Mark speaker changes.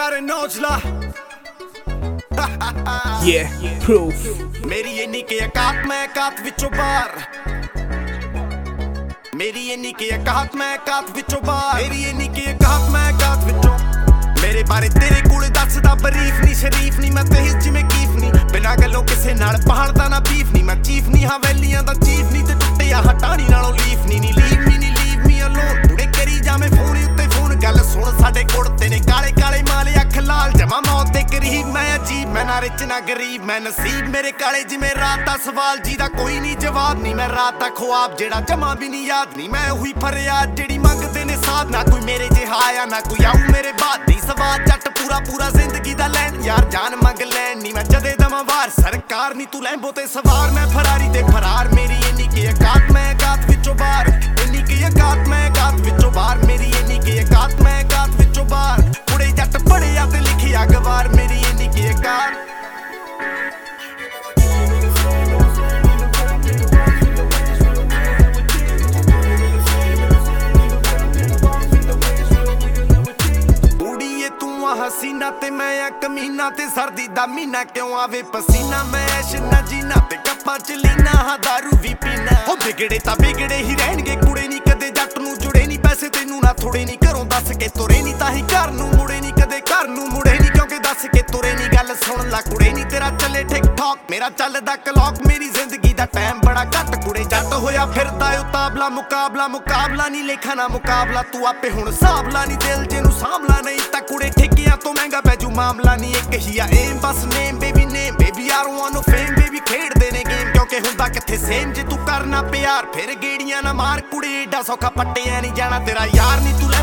Speaker 1: प्यारे नौजला
Speaker 2: Yeah, proof.
Speaker 1: मेरी इन्नी के औकात मैं औकात विचों बाहर मेरी इन्नी के औकात मैं औकात विचों बाहर मेरी इन्नी के औकात मैं औकात विचों मेरे बारे तेरे कोल दसदा बरीफ नहीं शरीफ नहीं मैं तेज जिवें कीफ नहीं बिना गल्लों किसे नाल पहाड़दा ना बीफ नहीं मैं चीफ नहीं हवेलियां दा चीफ नहीं ते टुੱਟਿਆ हटानी नालों लीफ नहीं लीव मी अलोन बुढ़े करी जावें फोन उत्ते फोन गल सुन साडे कुड़ते ने काले काले माले अख लाल जमा मौत दे करीब मैं अजीब मैं ना रिच ना गरीब मैं नसीब मेरे काले जिवें रात दा सवाल जिहदा कोई नहीं जवाब नहीं मैं रात दा ख्वाब जेड़ा जमा भी नहीं याद नहीं मैं उही फरियाद जेड़ी मंगदे ने साथ ना कोई मेरे जिहा आया ना कोई आऊ मेरे बाद दी सवाल जट पूरा जिंदगी दा लैन यार जान मंग लैन नहीं मैं जदे दमा वार सरकार नहीं तू लैंबो ते सवार मैं फरारी ते फरार मेरी इन्नी के औकात मैं औकात विचों बाहर इन्नी के औकात मैं औकात विचों बाहर मेरी इन्नी के औकात मैं औकात विचों बाहर कुड़े जट पढ़िया ते लिखिया गवार मेरी इन्नी के औकात हसीना ते मैं कमीना ते सर्दी दा मीना क्यों आवे पसीना मैं ऐश ना जीना ते कप्पां च लीना हां दारू भी पीना हो बिगड़े तां बिगड़े ही रहणगे कुड़े नहीं कदे जट नूं जुड़े नहीं पैसे तैनूं ना थोड़े नहीं घरों दस के तुरे नहीं तां ही घर नूं मुड़े नहीं कदे घर नूं मुड़े नहीं क्योंकि दस के तुरे नहीं गल सुन ला कुड़े नहीं तेरा चले ठीक ठाक मेरा चलदा क्लॉक मेरी जिंदगी दा टाइम बड़ा घट कुड़े जट होया फिरदा उताबला मुकाबला नहीं लेखा ना मुकाबला तू आपे हुण साबला नहीं दिल जेनू सामला नहीं तां कुड़े ठेकियां तो महंगा पैजू मामला नहीं एक ही आ एम बस नेम बेबी यार वानो फेम बेबी खेड देने गेम क्योंकि हुंदा किथे सेम जे तू करना प्यार फिर गेड़ियां ना मार कुड़े एडा सौखा पट्टियां नहीं जाना तेरा यार नहीं तू